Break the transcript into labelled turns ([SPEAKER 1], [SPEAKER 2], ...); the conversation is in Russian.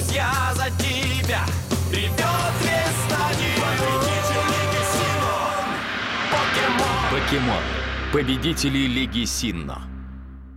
[SPEAKER 1] я за тебя. Ревет весь стадион. Покемон.
[SPEAKER 2] Покемон. Победители Лиги Синно.